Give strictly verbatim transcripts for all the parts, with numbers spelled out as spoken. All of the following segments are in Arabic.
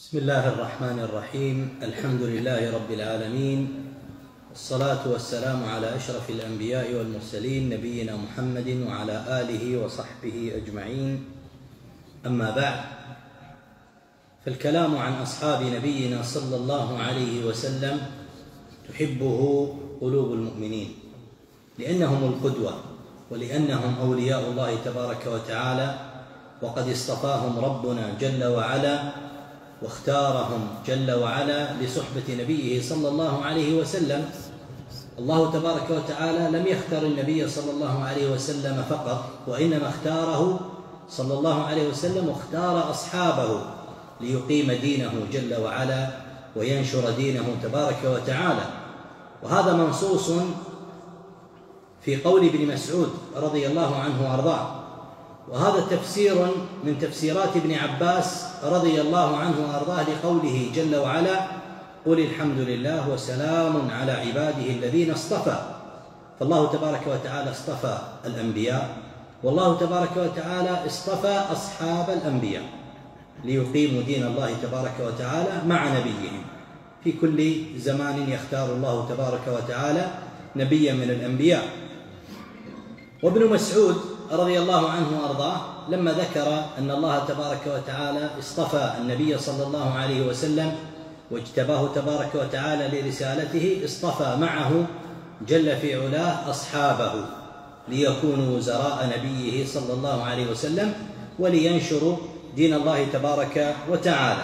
بسم الله الرحمن الرحيم. الحمد لله رب العالمين، والصلاة والسلام على أشرف الأنبياء والمرسلين نبينا محمد وعلى آله وصحبه أجمعين. أما بعد، فالكلام عن أصحاب نبينا صلى الله عليه وسلم تحبه قلوب المؤمنين، لأنهم القدوة ولأنهم أولياء الله تبارك وتعالى، وقد اصطفاهم ربنا جل وعلا واختارهم جل وعلا لصحبة نبيه صلى الله عليه وسلم. الله تبارك وتعالى لم يختر النبي صلى الله عليه وسلم فقط، وإنما اختاره صلى الله عليه وسلم واختار أصحابه ليقيم دينه جل وعلا وينشر دينه تبارك وتعالى. وهذا منصوص في قول ابن مسعود رضي الله عنه وأرضاه، وهذا تفسير من تفسيرات ابن عباس رضي الله عنه وأرضاه لقوله جل وعلا: قل الحمد لله وسلام على عباده الذين اصطفى. فالله تبارك وتعالى اصطفى الأنبياء، والله تبارك وتعالى اصطفى أصحاب الأنبياء ليقيموا دين الله تبارك وتعالى مع نبيهم. في كل زمان يختار الله تبارك وتعالى نبيا من الأنبياء. وابن مسعود رضي الله عنه وأرضاه لما ذكر أن الله تبارك وتعالى اصطفى النبي صلى الله عليه وسلم واجتباه تبارك وتعالى لرسالته، اصطفى معه جل في علاه أصحابه ليكونوا وزراء نبيه صلى الله عليه وسلم ولينشروا دين الله تبارك وتعالى.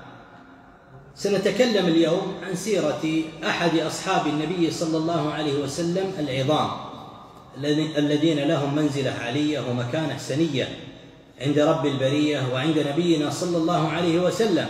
سنتكلم اليوم عن سيرة أحد أصحاب النبي صلى الله عليه وسلم العظام الذين لهم منزلة علية ومكانة سنية عند رب البرية وعند نبينا صلى الله عليه وسلم.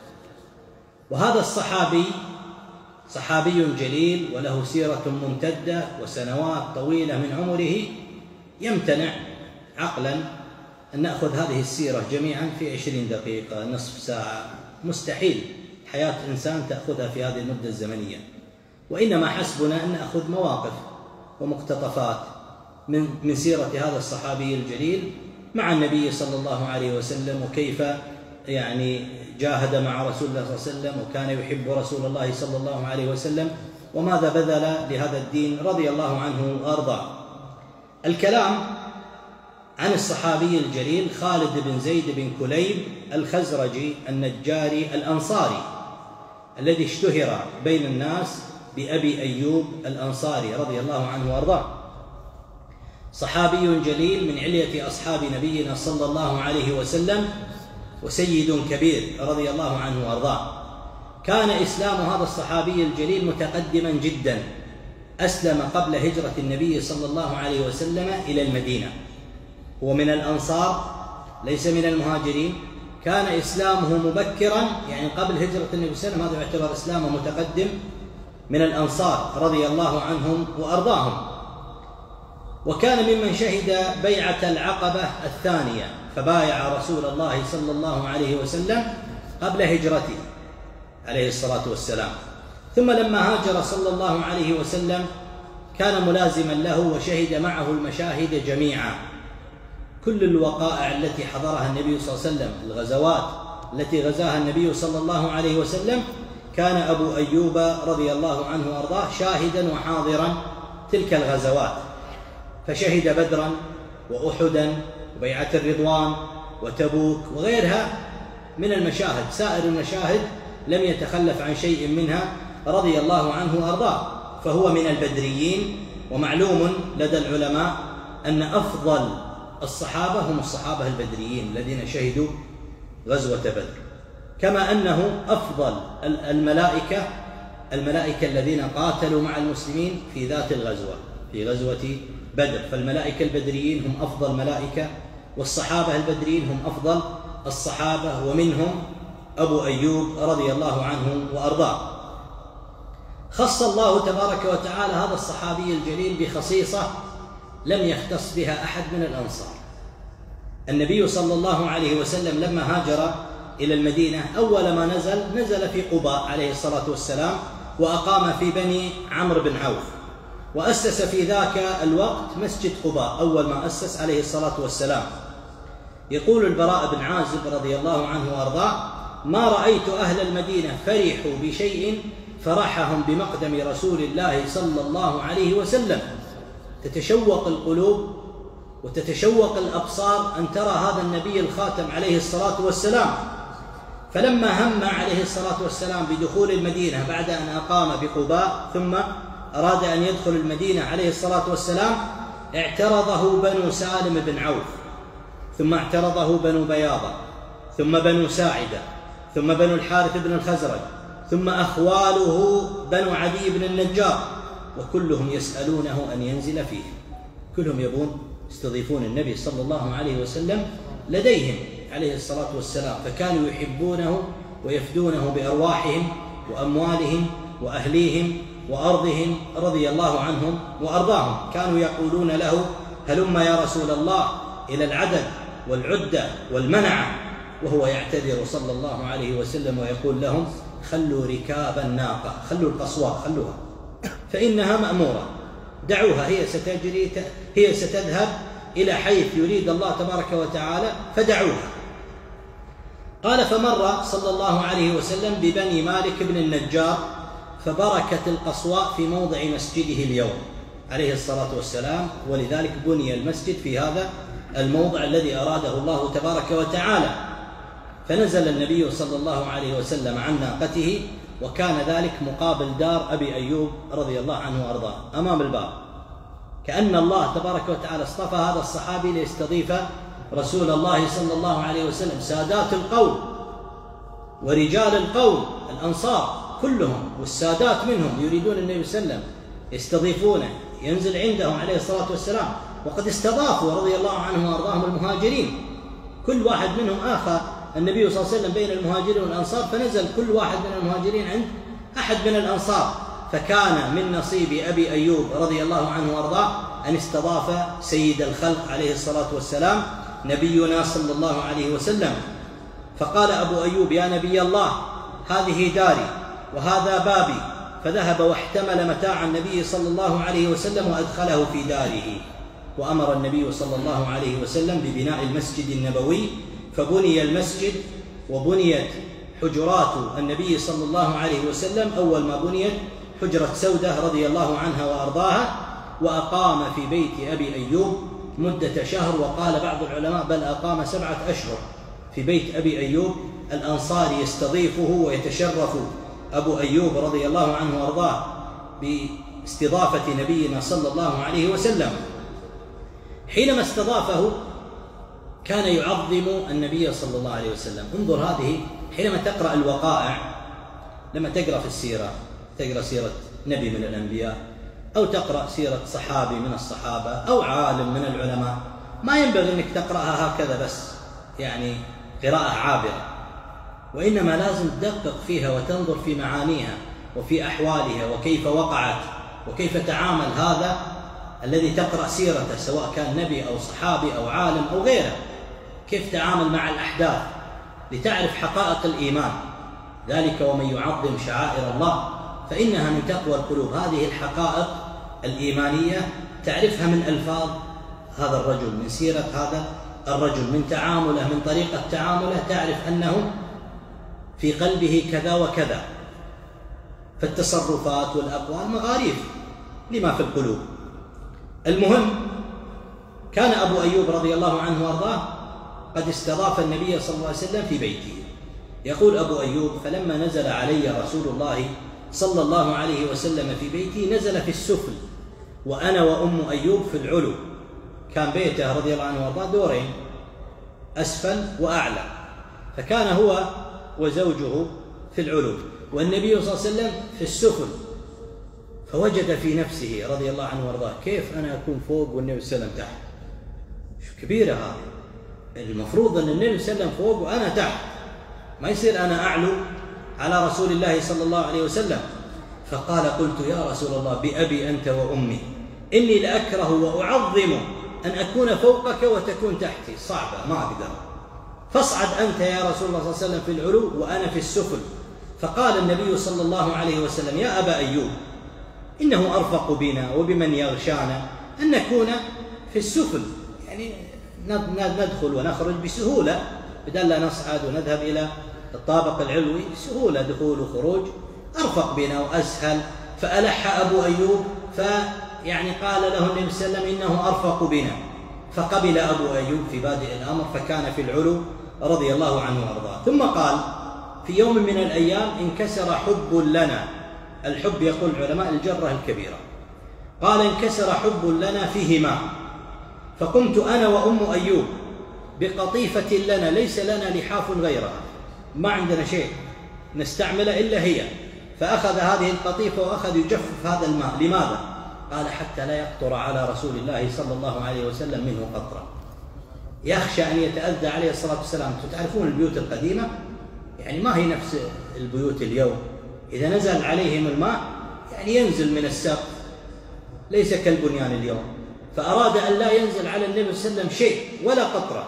وهذا الصحابي صحابي جليل وله سيرة ممتدة وسنوات طويلة من عمره، يمتنع عقلا أن نأخذ هذه السيرة جميعا في عشرين دقيقة، نصف ساعة، مستحيل حياة إنسان تأخذها في هذه المدة الزمنية، وإنما حسبنا أن نأخذ مواقف ومقتطفات من من سيرة هذا الصحابي الجليل مع النبي صلى الله عليه وسلم، وكيف يعني جاهد مع رسول الله صلى الله عليه وسلم، وكان يحب رسول الله صلى الله عليه وسلم، وماذا بذل لهذا الدين رضي الله عنه وأرضاه. الكلام عن الصحابي الجليل خالد بن زيد بن كليب الخزرجي النجاري الأنصاري، الذي اشتهر بين الناس بأبي أيوب الأنصاري رضي الله عنه وأرضاه. صحابي جليل من علية أصحاب نبينا صلى الله عليه وسلم، وسيد كبير رضي الله عنه وأرضاه. كان إسلام هذا الصحابي الجليل متقدما جدا، أسلم قبل هجرة النبي صلى الله عليه وسلم إلى المدينة، هو من الأنصار ليس من المهاجرين. كان إسلامه مبكرا، يعني قبل هجرة النبي صلى الله عليه وسلم، هذا يعتبر إسلامه متقدم، من الأنصار رضي الله عنهم وأرضاهم. وكان ممن شهد بيعة العقبة الثانية، فبايع رسول الله صلى الله عليه وسلم قبل هجرته عليه الصلاة والسلام. ثم لما هاجر صلى الله عليه وسلم كان ملازما له وشهد معه المشاهد جميعا، كل الوقائع التي حضرها النبي صلى الله عليه وسلم، الغزوات التي غزاها النبي صلى الله عليه وسلم، كان أبو أيوب رضي الله عنه وأرضاه شاهدا وحاضرا تلك الغزوات، فشهد بدرا وأحدا وبيعة الرضوان وتبوك وغيرها من المشاهد، سائر المشاهد لم يتخلف عن شيء منها رضي الله عنه وأرضاه، فهو من البدريين. ومعلوم لدى العلماء أن أفضل الصحابة هم الصحابة البدريين الذين شهدوا غزوة بدر، كما أنه أفضل الملائكة الملائكة الذين قاتلوا مع المسلمين في ذات الغزوة، في غزوة بدر. فالملائكة البدريين هم أفضل ملائكة، والصحابة البدريين هم أفضل الصحابة، ومنهم أبو أيوب رضي الله عنه وأرضاه. خص الله تبارك وتعالى هذا الصحابي الجليل بخصيصة لم يختص بها أحد من الأنصار. النبي صلى الله عليه وسلم لما هاجر إلى المدينة أول ما نزل نزل في قباء عليه الصلاة والسلام، وأقام في بني عمرو بن عوف، وأسس في ذاك الوقت مسجد قباء أول ما أسس عليه الصلاة والسلام. يقول البراء بن عازب رضي الله عنه وأرضاه: ما رأيت أهل المدينة فرحوا بشيء فرحهم بمقدم رسول الله صلى الله عليه وسلم. تتشوق القلوب وتتشوق الأبصار أن ترى هذا النبي الخاتم عليه الصلاة والسلام. فلما هم عليه الصلاة والسلام بدخول المدينة بعد أن أقام بقباء ثم أراد أن يدخل المدينة عليه الصلاة والسلام، اعترضه بنو سالم بن عوف، ثم اعترضه بنو بياضة، ثم بنو ساعدة، ثم بنو الحارث بن الخزرج، ثم أخواله بنو عدي بن النجار، وكلهم يسألونه أن ينزل فيهم. كلهم يبون يستضيفون النبي صلى الله عليه وسلم لديهم عليه الصلاة والسلام، فكانوا يحبونه ويفدونه بأرواحهم وأموالهم وأهليهم وأرضهم رضي الله عنهم وأرضاهم. كانوا يقولون له: هلم يا رسول الله إلى العدد والعدة والمنعة، وهو يعتذر صلى الله عليه وسلم ويقول لهم: خلوا ركاب الناقة، خلوا القصواء، خلوها فإنها مأمورة، دعوها، هي ستجري، هي ستذهب إلى حيث يريد الله تبارك وتعالى، فدعوها. قال: فمر صلى الله عليه وسلم ببني مالك بن النجار، فبركت القصواء في موضع مسجده اليوم عليه الصلاة والسلام، ولذلك بني المسجد في هذا الموضع الذي أراده الله تبارك وتعالى. فنزل النبي صلى الله عليه وسلم عن ناقته، وكان ذلك مقابل دار أبي أيوب رضي الله عنه وأرضاه أمام الباب، كأن الله تبارك وتعالى اصطفى هذا الصحابي ليستضيف رسول الله صلى الله عليه وسلم. سادات القوم ورجال القوم الأنصار كلهم والسادات منهم يريدون النبي صلى الله عليه وسلم، يستضيفونه، ينزل عندهم عليه الصلاة والسلام. وقد استضافوا رضي الله عنهم وأرضاهم المهاجرين، كل واحد منهم آخى النبي صلى الله عليه وسلم بين المهاجرين والأنصار، فنزل كل واحد من المهاجرين عند أحد من الأنصار. فكان من نصيب أبي أيوب رضي الله عنه وأرضاه أن استضاف سيد الخلق عليه الصلاة والسلام نبينا صلى الله عليه وسلم. فقال أبو أيوب: يا نبي الله، هذه داري وهذا بابي. فذهب واحتمل متاع النبي صلى الله عليه وسلم وأدخله في داره. وأمر النبي صلى الله عليه وسلم ببناء المسجد النبوي، فبني المسجد وبنيت حجرات النبي صلى الله عليه وسلم. أول ما بنيت حجرة سودة رضي الله عنها وأرضاها، وأقام في بيت أبي أيوب مدة شهر، وقال بعض العلماء بل أقام سبعة أشهر في بيت أبي أيوب الأنصاري، يستضيفه ويتشرف أبو أيوب رضي الله عنه وأرضاه باستضافة نبينا صلى الله عليه وسلم. حينما استضافه كان يعظم النبي صلى الله عليه وسلم. انظر هذه، حينما تقرأ الوقائع، لما تقرأ في السيرة، تقرأ سيرة نبي من الأنبياء، أو تقرأ سيرة صحابي من الصحابة أو عالم من العلماء، ما ينبغي أنك تقرأها هكذا بس، يعني قراءة عابرة، وإنما لازم تدقق فيها وتنظر في معانيها وفي أحوالها وكيف وقعت وكيف تعامل هذا الذي تقرأ سيرته، سواء كان نبي أو صحابي أو عالم أو غيره، كيف تعامل مع الأحداث لتعرف حقائق الإيمان. ذلك ومن يعظم شعائر الله فإنها من تقوى القلوب. هذه الحقائق الإيمانية تعرفها من ألفاظ هذا الرجل، من سيرة هذا الرجل، من تعامله، من طريقة تعامله، تعرف أنه في قلبه كذا وكذا. فالتصرفات والأقوال مغاريف لما في القلوب. المهم، كان أبو أيوب رضي الله عنه وأرضاه قد استضاف النبي صلى الله عليه وسلم في بيته. يقول أبو أيوب: فلما نزل علي رسول الله صلى الله عليه وسلم في بيتي نزل في السفل وأنا وأم أيوب في العلو. كان بيته رضي الله عنه وأرضاه دورين، أسفل وأعلى، فكان هو وزوجه في العلو والنبي صلى الله عليه وسلم في السفل. فوجد في نفسه رضي الله عنه وارضاه: كيف أنا أكون فوق والنبي صلى الله عليه وسلم تحت؟ شو كبيرة هذه، المفروض أن النبي صلى الله عليه وسلم فوق وأنا تحت، ما يصير أنا أعلو على رسول الله صلى الله عليه وسلم. فقال: قلت يا رسول الله بأبي أنت وأمي إني لأكره وأعظم أن أكون فوقك وتكون تحتي، صعبة ما أقدر، فاصعد أنت يا رسول الله صلى الله عليه وسلم في العلو وأنا في السفل. فقال النبي صلى الله عليه وسلم: يا أبا أيوب، إنه أرفق بنا وبمن يغشانا أن نكون في السفل، يعني ندخل ونخرج بسهولة بدل لا نصعد ونذهب إلى الطابق العلوي سهولة دخول وخروج، أرفق بنا وأسهل. فألح أبو أيوب فيعني قال له النبي صلى الله عليه وسلم إنه أرفق بنا، فقبل أبو أيوب في بادئ الأمر فكان في العلو رضي الله عنه وأرضاه. ثم قال في يوم من الأيام انكسر حب لنا، الحب يقول العلماء الجرة الكبيرة، قال انكسر حب لنا فيه ماء، فقمت أنا وأم أيوب بقطيفة لنا ليس لنا لحاف غيرها، ما عندنا شيء نستعمله إلا هي، فأخذ هذه القطيفة وأخذ يجفف هذا الماء. لماذا؟ قال حتى لا يقطر على رسول الله صلى الله عليه وسلم منه قطرة، يخشى أن يتأذى عليه الصلاة والسلام. تعرفون البيوت القديمة يعني ما هي نفس البيوت اليوم، إذا نزل عليهم الماء يعني ينزل من السقف، ليس كالبنيان اليوم. فأراد أن لا ينزل على النبي صلى الله عليه وسلم شيء ولا قطرة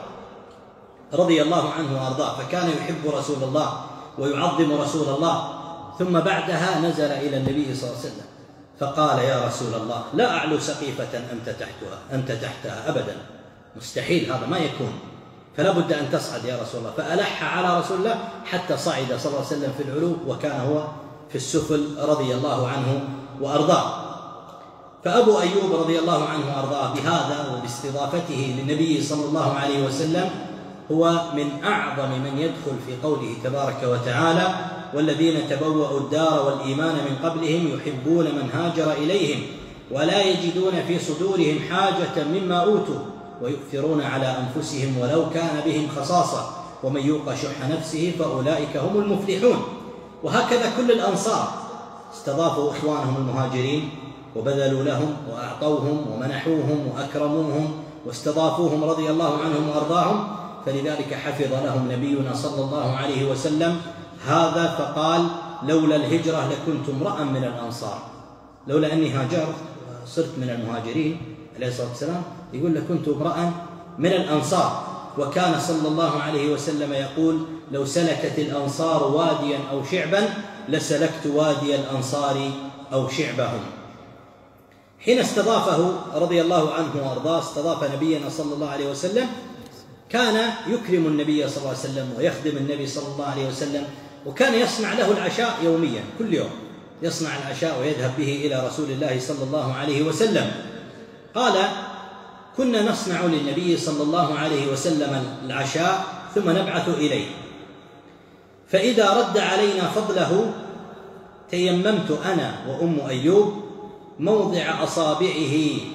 رضي الله عنه وأرضاه، فكان يحب رسول الله ويعظم رسول الله. ثم بعدها نزل إلى النبي صلى الله عليه وسلم فقال يا رسول الله لا أعلو سقيفة أنت تحتها أنت تحتها أبدا، مستحيل، هذا ما يكون، فلا بد أن تصعد يا رسول الله. فألح على رسول الله حتى صعد صلى الله عليه وسلم في العلو، وكان هو في السفل رضي الله عنه وأرضاه. فأبو أيوب رضي الله عنه وأرضاه بهذا وباستضافته للنبي صلى الله عليه وسلم هو من أعظم من يدخل في قوله تبارك وتعالى والذين تبوأوا الدار والإيمان من قبلهم يحبون من هاجر إليهم ولا يجدون في صدورهم حاجة مما أوتوا ويؤثرون على أنفسهم ولو كان بهم خصاصة ومن يوق شح نفسه فأولئك هم المفلحون. وهكذا كل الأنصار استضافوا إخوانهم المهاجرين وبذلوا لهم وأعطوهم ومنحوهم وأكرموهم واستضافوهم رضي الله عنهم وأرضاهم، فلذلك حفظ لهم نبينا صلى الله عليه وسلم هذا فقال لولا الهجرة لكنت امرأ من الأنصار، لولا أني هاجرت صرت من المهاجرين عليه الصلاة والسلام، يقول لكنت امرأ من الأنصار. وكان صلى الله عليه وسلم يقول لو سلكت الأنصار واديا أو شعبا لسلكت وادي الأنصار أو شعبهم. حين استضافه رضي الله عنه وأرضاه استضاف نبينا صلى الله عليه وسلم كان يكرم النبي صلى الله عليه وسلم ويخدم النبي صلى الله عليه وسلم، وكان يصنع له العشاء يوميا، كل يوم يصنع العشاء ويذهب به إلى رسول الله صلى الله عليه وسلم. قال كنا نصنع للنبي صلى الله عليه وسلم العشاء ثم نبعث إليه، فإذا رد علينا فضله تيممت أنا وأم أيوب موضع أصابعه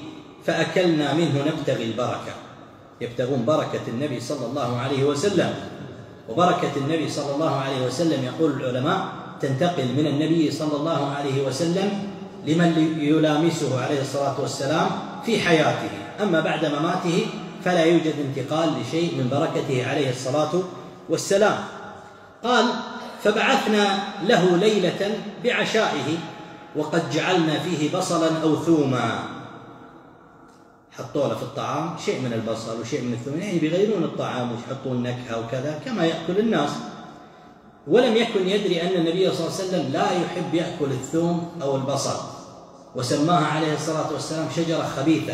فأكلنا منه نبتغي البركة، يبتغون بركة النبي صلى الله عليه وسلم. وبركة النبي صلى الله عليه وسلم يقول العلماء تنتقل من النبي صلى الله عليه وسلم لمن يلامسه عليه الصلاة والسلام في حياته، أما بعد مماته فلا يوجد انتقال لشيء من بركته عليه الصلاة والسلام. قال فبعثنا له ليلة بعشائه وقد جعلنا فيه بصلا أو ثوما، حطوا له في الطعام شيء من البصل وشيء من الثوم، يعني بيغيرون الطعام ويحطون نكهة وكذا كما يأكل الناس. ولم يكن يدري أن النبي صلى الله عليه وسلم لا يحب يأكل الثوم أو البصل، وسماها عليه الصلاة والسلام شجرة خبيثة.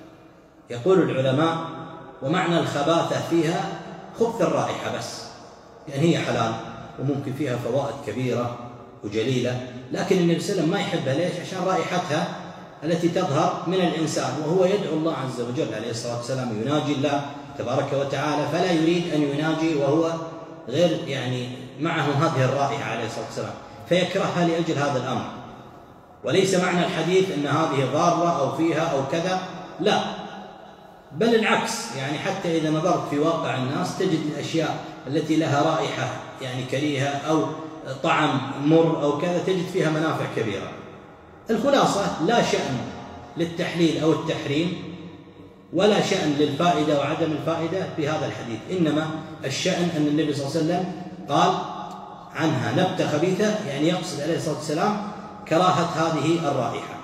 يقول العلماء ومعنى الخباثة فيها خبث الرائحة بس، يعني هي حلال وممكن فيها فوائد كبيرة وجليلة، لكن النبي صلى الله عليه وسلم ما يحبها. ليش؟ عشان رائحتها التي تظهر من الإنسان، وهو يدعو الله عز وجل عليه الصلاة والسلام يناجي الله تبارك وتعالى، فلا يريد أن يناجي وهو غير يعني معه هذه الرائحة عليه الصلاة والسلام، فيكرهها لأجل هذا الأمر. وليس معنى الحديث أن هذه ضارة أو فيها أو كذا، لا، بل العكس، يعني حتى إذا نظرت في واقع الناس تجد الأشياء التي لها رائحة يعني كريهة أو طعم مر أو كذا تجد فيها منافع كبيرة. الخلاصة لا شأن للتحليل أو التحريم ولا شأن للفائدة وعدم الفائدة في هذا الحديث، إنما الشأن أن النبي صلى الله عليه وسلم قال عنها نبتة خبيثة، يعني يقصد عليه الصلاة والسلام كراهة هذه الرائحة.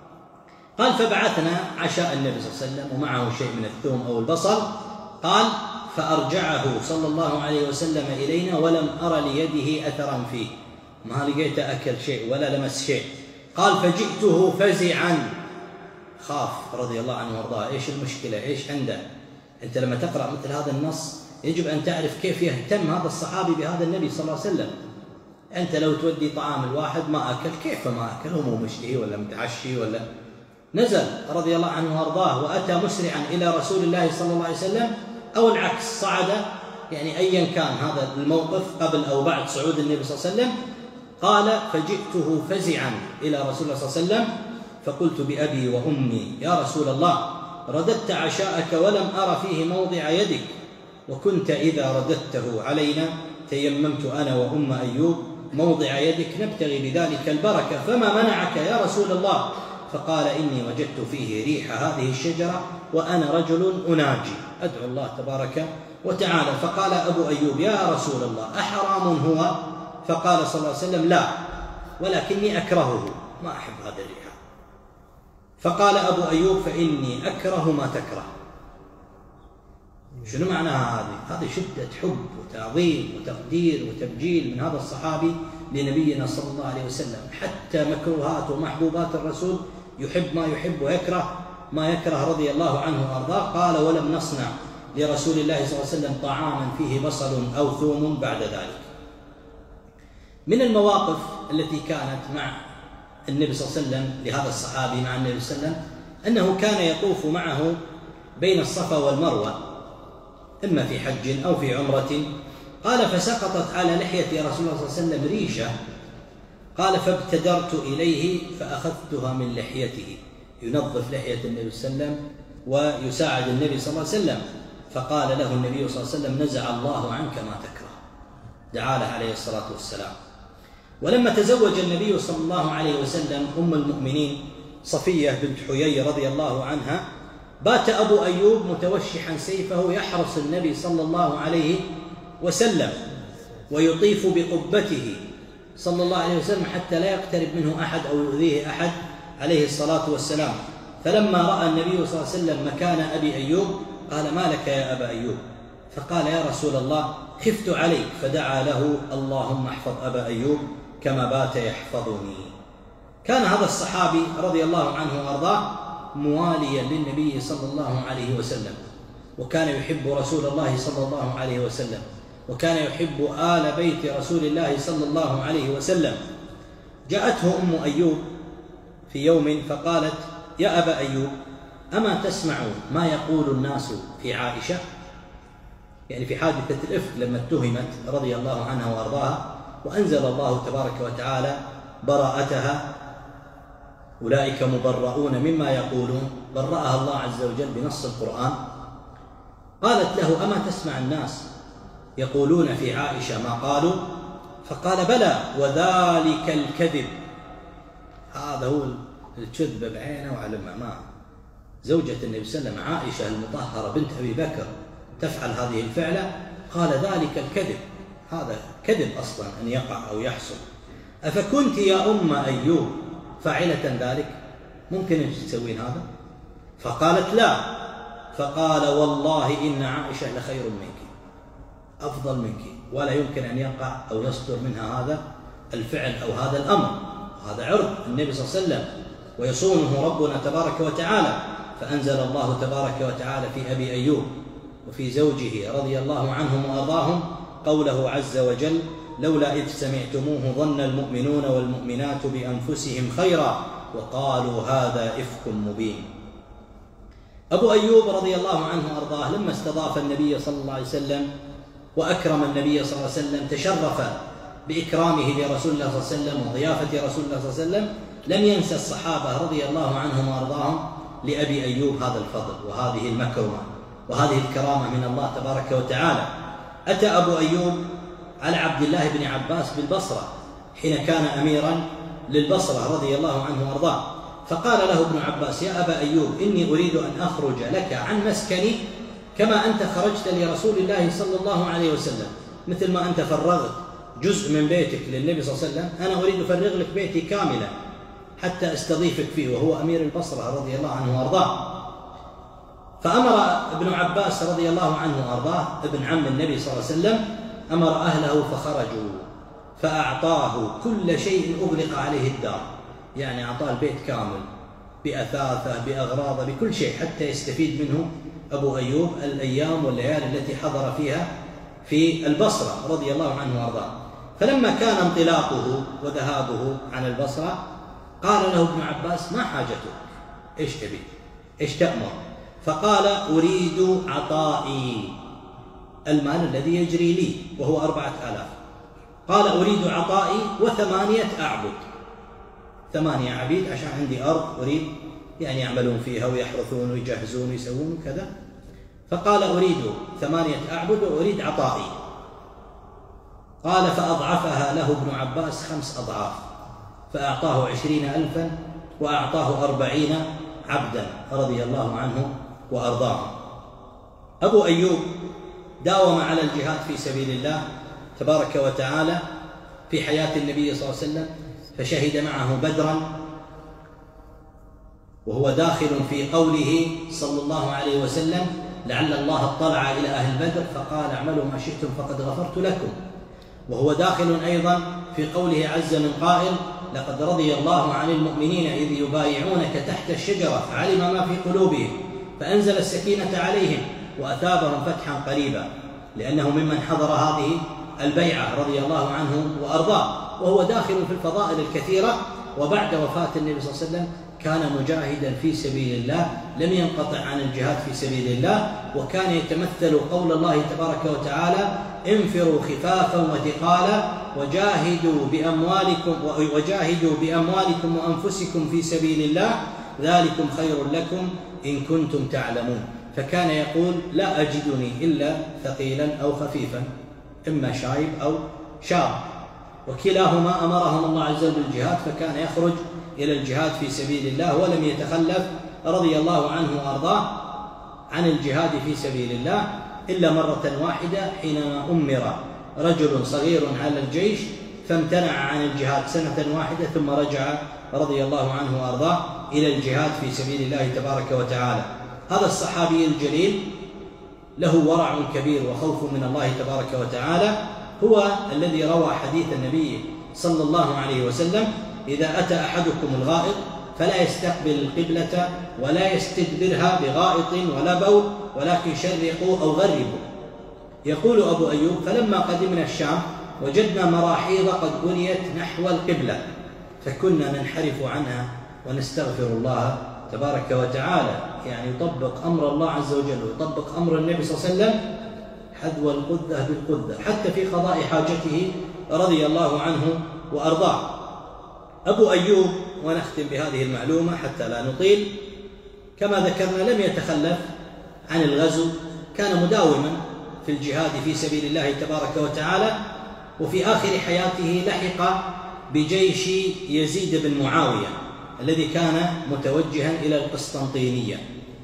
قال فبعثنا عشاء النبي صلى الله عليه وسلم ومعه شيء من الثوم أو البصل. قال فأرجعه صلى الله عليه وسلم إلينا ولم أر ليده أثرا فيه، ما لقيت أكل شيء ولا لمس شيء. قال فجئته فزعا، خاف رضي الله عنه وارضاه، ايش المشكلة؟ ايش عنده؟ انت لما تقرأ مثل هذا النص يجب أن تعرف كيف يهتم هذا الصحابي بهذا النبي صلى الله عليه وسلم. أنت لو تودي طعام الواحد ما أكل، كيف ما أكل؟ هو مو مشتهي ولا متعشي ولا. نزل رضي الله عنه وأرضاه وأتى مسرعا إلى رسول الله صلى الله عليه وسلم، أو العكس صعد، يعني أيا كان هذا الموقف قبل أو بعد صعود النبي صلى الله عليه وسلم. قال: فجئته فزعا إلى رسول الله صلى الله عليه وسلم فقلت بأبي وأمي يا رسول الله رددت عشاءك ولم أر فيه موضع يدك، وكنت إذا رددته علينا تيممت أنا وأم أيوب موضع يدك نبتغي بذلك البركة، فما منعك يا رسول الله؟ فقال: إني وجدت فيه ريح هذه الشجرة وأنا رجل أناجي أدعو الله تبارك وتعالى. فقال أبو أيوب: يا رسول الله أحرام هو؟ فقال صلى الله عليه وسلم: لا، ولكني أكرهه، ما أحب هذا الريح. فقال أبو أيوب: فإني أكره ما تكره. شنو معناها هذه؟ هذه شدة حب وتعظيم وتقدير وتبجيل من هذا الصحابي لنبينا صلى الله عليه وسلم، حتى مكروهات ومحبوبات الرسول يحب ما يحب ويكره ما يكره رضي الله عنه وأرضاه. قال: ولم نصنع لرسول الله صلى الله عليه وسلم طعاما فيه بصل أو ثوم بعد ذلك. من المواقف التي كانت مع النبي صلى الله عليه وسلم لهذا الصحابي مع النبي صلى الله عليه وسلم أنه كان يطوف معه بين الصفا والمروة، إما في حج أو في عمرة. قال: فسقطت على لحية رسول الله صلى الله عليه وسلم ريشة، قال: فابتدرت إليه فأخذتها من لحيته، ينظف لحية النبي صلى الله عليه وسلم ويساعد النبي صلى الله عليه وسلم. فقال له النبي صلى الله عليه وسلم: نزع الله عنك ما تكره، دعا له عليه الصلاة والسلام. ولما تزوج النبي صلى الله عليه وسلم أم المؤمنين صفية بنت حيي رضي الله عنها، بات أبو أيوب متوشحا سيفه يحرس النبي صلى الله عليه وسلم ويطيف بقبته صلى الله عليه وسلم حتى لا يقترب منه أحد أو يؤذيه أحد عليه الصلاة والسلام. فلما رأى النبي صلى الله عليه وسلم مكان أبي أيوب قال: ما لك يا أبا أيوب؟ فقال: يا رسول الله خفت عليك، فدعا له: اللهم احفظ أبا أيوب كما بات يحفظني. كان هذا الصحابي رضي الله عنه وأرضاه مواليا للنبي صلى الله عليه وسلم، وكان يحب رسول الله صلى الله عليه وسلم، وكان يحب آل بيت رسول الله صلى الله عليه وسلم. جاءته أم أيوب في يوم فقالت: يا أبا أيوب أما تسمع ما يقول الناس في عائشة؟ يعني في حادثة الإفك لما اتهمت رضي الله عنها وأرضاها، وأنزل الله تبارك وتعالى براءتها: أولئك مبرؤون مما يقولون، برأها الله عز وجل بنص القرآن. قالت له: أما تسمع الناس يقولون في عائشة ما قالوا؟ فقال: بلى، وذلك الكذب. هذا هو الكذب بعينه وعلمه. ما زوجة النبي صلى الله عليه وسلم عائشة المطهرة بنت أبي بكر تفعل هذه الفعلة؟ قال: ذلك الكذب، هذا كذب أصلا أن يقع أو يحصل. أفكنت يا أم أيوب فاعلة ذلك؟ ممكن أن تسوين هذا؟ فقالت: لا. فقال: والله إن عائشة لخير منك، أفضل منك، ولا يمكن أن يقع أو يصدر منها هذا الفعل أو هذا الأمر. هذا عرض النبي صلى الله عليه وسلم ويصونه ربنا تبارك وتعالى. فأنزل الله تبارك وتعالى في أبي أيوب وفي زوجه رضي الله عنهم وأرضاهم قوله عز وجل: لولا إذ سمعتموه ظن المؤمنون والمؤمنات بأنفسهم خيرا وقالوا هذا إفك مبين. أبو أيوب رضي الله عنه وأرضاه لما استضاف النبي صلى الله عليه وسلم وأكرم النبي صلى الله عليه وسلم، تشرف بإكرامه لرسول الله صلى الله عليه وسلم وضيافة رسول الله صلى الله عليه وسلم، لم ينسى الصحابة رضي الله عنهم وأرضاهم لأبي أيوب هذا الفضل وهذه المكرمة وهذه الكرامة من الله تبارك وتعالى. أتى أبو أيوب على عبد الله بن عباس بالبصرة حين كان أميرا للبصرة رضي الله عنه وأرضاه، فقال له ابن عباس: يا أبا أيوب إني أريد أن أخرج لك عن مسكني كما أنت خرجت لرسول الله صلى الله عليه وسلم، مثل ما أنت فرغت جزء من بيتك للنبي صلى الله عليه وسلم، أنا أريد أفرغ لك بيتي كاملا حتى أستضيفك فيه، وهو أمير البصرة رضي الله عنه وأرضاه. فأمر ابن عباس رضي الله عنه وأرضاه ابن عم النبي صلى الله عليه وسلم، أمر أهله فخرجوا فأعطاه كل شيء أغلق عليه الدار، يعني أعطاه البيت كامل بأثاثه بأغراضه بكل شيء حتى يستفيد منه أبو أيوب الأيام والليالي التي حضر فيها في البصرة رضي الله عنه وأرضاه. فلما كان انطلاقه وذهابه عن البصرة قال له ابن عباس: ما حاجتك؟ إيش تبي؟ إيش تأمر؟ فقال: أريد عطائي، المال الذي يجري لي وهو أربعة آلاف. قال: أريد عطائي وثمانية أعبد، ثمانية عبيد عشان عندي أرض أريد يعني يعملون فيها ويحرثون ويجهزون ويسوون كذا. فقال: أريد ثمانية أعبد وأريد عطائي. قال: فأضعفها له ابن عباس خمس أضعاف، فأعطاه عشرين ألفا وأعطاه أربعين عبدا رضي الله عنه وأرضاه. أبو أيوب داوم على الجهاد في سبيل الله تبارك وتعالى في حياة النبي صلى الله عليه وسلم، فشهد معه بدرا، وهو داخل في قوله صلى الله عليه وسلم: لعل الله اطلع إلى أهل بدر فقال: اعملوا ما شئتم فقد غفرت لكم. وهو داخل أيضا في قوله عز من قائل: لقد رضي الله عن المؤمنين إذ يبايعونك تحت الشجرة فعلم ما في قلوبهم فأنزل السكينة عليهم وأثابهم فتحا قريبا، لأنه ممن حضر هذه البيعة رضي الله عنه وأرضاه. وهو داخل في الفضائل الكثيرة. وبعد وفاة النبي صلى الله عليه وسلم كان مجاهدا في سبيل الله، لم ينقطع عن الجهاد في سبيل الله، وكان يتمثل قول الله تبارك وتعالى: انفروا خفافا وثقالا وجاهدوا بأموالكم وجاهدوا بأموالكم وأنفسكم في سبيل الله ذلكم خير لكم إن كنتم تعلمون. فكان يقول: لا أجدني إلا ثقيلا أو خفيفا، إما شايب أو شاب، وكلاهما أمرهم الله عز وجل بالجهاد، فكان يخرج إلى الجهاد في سبيل الله ولم يتخلف رضي الله عنه وأرضاه عن الجهاد في سبيل الله إلا مرة واحدة حينما أمر رجل صغير على الجيش فامتنع عن الجهاد سنة واحدة، ثم رجع رضي الله عنه وأرضاه إلى الجهاد في سبيل الله تبارك وتعالى. هذا الصحابي الجليل له ورع كبير وخوف من الله تبارك وتعالى، هو الذي روى حديث النبي صلى الله عليه وسلم: إذا أتى أحدكم الغائط فلا يستقبل القبلة ولا يستدبرها بغائط ولا بول، ولكن شرقوا أو غربوا. يقول أبو أيوب: فلما قدمنا الشام وجدنا مراحيض قد بنيت نحو القبلة، فكنا ننحرف عنها ونستغفر الله تبارك وتعالى، يعني يطبق أمر الله عز وجل ويطبق أمر النبي صلى الله عليه وسلم حذو القذة بالقذة حتى في قضاء حاجته رضي الله عنه وأرضاه. أبو أيوب، ونختم بهذه المعلومة حتى لا نطيل، كما ذكرنا لم يتخلف عن الغزو، كان مداوما في الجهاد في سبيل الله تبارك وتعالى. وفي آخر حياته لحق بجيش يزيد بن معاوية الذي كان متوجها إلى القسطنطينية.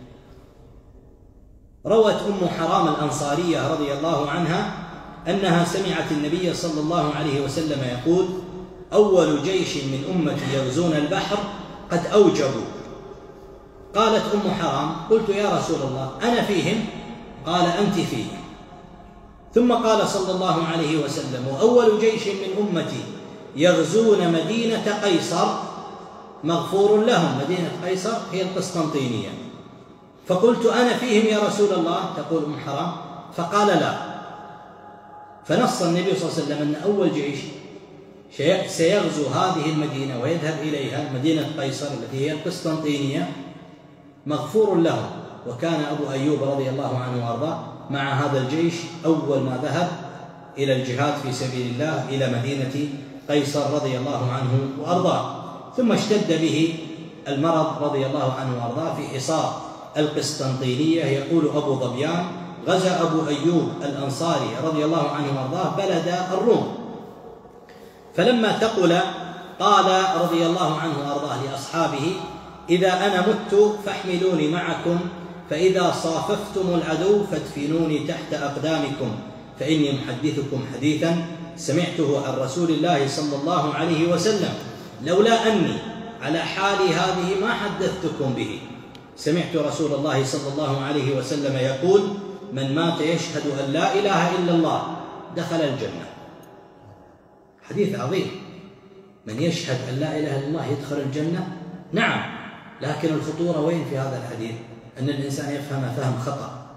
روت أم حرام الأنصارية رضي الله عنها أنها سمعت النبي صلى الله عليه وسلم يقول: أول جيش من أمتي يغزون البحر قد أوجبوا. قالت أم حرام: قلت يا رسول الله أنا فيهم؟ قال: أنت فيهم. ثم قال صلى الله عليه وسلم: وأول جيش من أمتي يغزون مدينة قيصر مغفور لهم. مدينة قيصر هي القسطنطينية. فقلت: أنا فيهم يا رسول الله؟ تقول أم حرام. فقال: لا. فنص النبي صلى الله عليه وسلم أن أول جيش سيغزو هذه المدينة ويذهب إليها مدينة قيصر التي هي القسطنطينية مغفور لهم. وكان أبو أيوب رضي الله عنه وأرضاه مع هذا الجيش أول ما ذهب إلى الجهاد في سبيل الله إلى مدينة قيصر رضي الله عنه وأرضاه. ثم اشتد به المرض رضي الله عنه وأرضاه في حصار القسطنطينية. يقول أبو ظبيان: غزا أبو أيوب الأنصاري رضي الله عنه وأرضاه بلد الروم، فلما ثقل قال رضي الله عنه وأرضاه لأصحابه: إذا أنا مت فاحملوني معكم، فإذا صاففتم العدو فادفنوني تحت أقدامكم، فإني محدثكم حديثا سمعته عن رسول الله صلى الله عليه وسلم، لولا أني على حالي هذه ما حدثتكم به. سمعت رسول الله صلى الله عليه وسلم يقول: من مات يشهد أن لا إله إلا الله دخل الجنة. حديث عظيم، من يشهد أن لا إله إلا الله يدخل الجنة. نعم، لكن الخطورة وين في هذا الحديث؟ أن الإنسان يفهم فهم خطأ،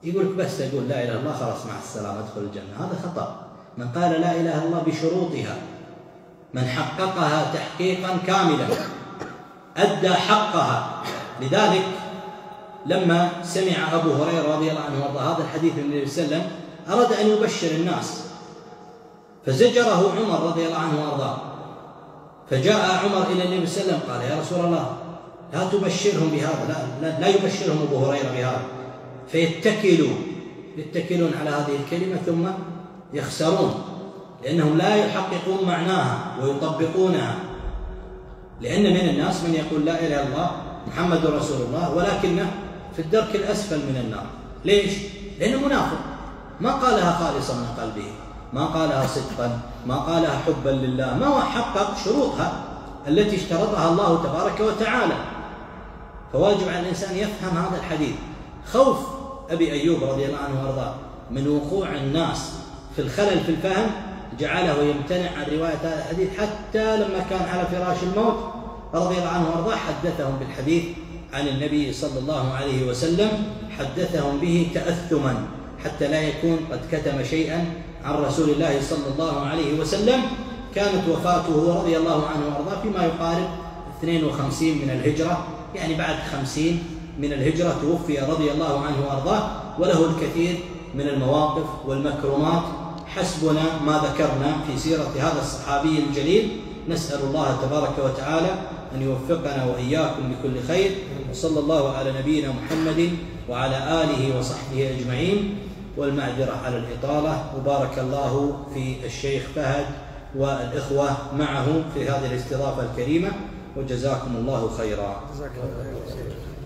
يقول لك بس أقول لا إله إلا الله خلاص مع السلامة أدخل الجنة، هذا خطأ. من قال لا إله إلا الله بشروطها، من حققها تحقيقا كاملا أدى حقها. لذلك لما سمع أبو هريرة رضي الله عنه وارضاه هذا الحديث من النبي صلى الله عليه وسلم أراد أن يبشر الناس، فزجره عمر رضي الله عنه وارضاه، فجاء عمر إلى النبي صلى الله عليه وسلم قال يا رسول الله لا تبشرهم بهذا، لا, لا, لا يبشرهم أبو هريرة بهذا، فيتكلوا يتكلون على هذه الكلمة ثم يخسرون، لأنهم لا يحققون معناها ويطبقونها. لأن من الناس من يقول لا إله إلا الله محمد رسول الله ولكنه في الدرك الأسفل من النار. ليش؟ لأنه منافق، ما قالها خالصا من قلبه، ما قالها صدقا، ما قالها حبا لله، ما حقق شروطها التي اشترطها الله تبارك وتعالى. فواجب على الإنسان يفهم هذا الحديث. خوف أبي أيوب رضي الله عنه وارضاه من وقوع الناس في الخلل في الفهم جعله يمتنع عن رواية هذا الحديث، حتى لما كان على فراش الموت رضي الله عنه وارضاه حدثهم بالحديث عن النبي صلى الله عليه وسلم، حدثهم به تأثما حتى لا يكون قد كتم شيئا عن رسول الله صلى الله عليه وسلم. كانت وفاته رضي الله عنه وارضاه فيما يقارب اثنين وخمسين من الهجرة، يعني بعد خمسين من الهجرة توفي رضي الله عنه وارضاه، وله الكثير من المواقف والمكرمات. حسبنا ما ذكرنا في سيرة هذا الصحابي الجليل. نسأل الله تبارك وتعالى أن يوفقنا وإياكم لكل خير، وصلى الله على نبينا محمد وعلى آله وصحبه أجمعين. والمعذرة على الإطالة، وبارك الله في الشيخ فهد والإخوة معه في هذه الاستضافة الكريمة، وجزاكم الله خيرا.